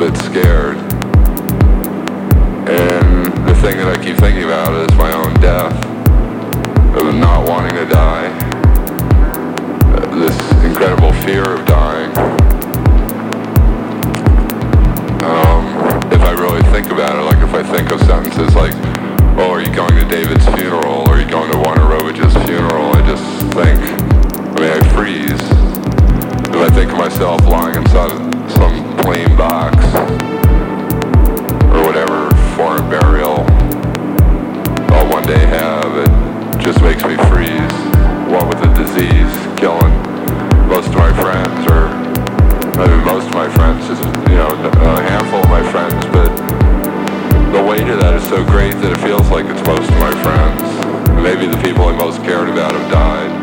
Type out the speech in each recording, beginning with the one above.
bit scared. And the thing that I keep thinking about is my own death, of not wanting to die, this incredible fear of dying. If I really think about it, like if I think of sentences like, oh, are you going to David's funeral, or are you going to Warner Rovich's funeral, I just think, I freeze. If I think of myself lying inside some plain box, or whatever foreign burial I'll one day have, it just makes me freeze. What with the disease killing most of my friends, or maybe most of my friends, just, a handful of my friends, but the weight of that is so great that it feels like it's most of my friends. Maybe the people I most cared about have died.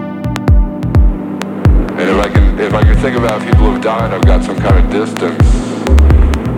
If I can think about people who've died, I've got some kind of distance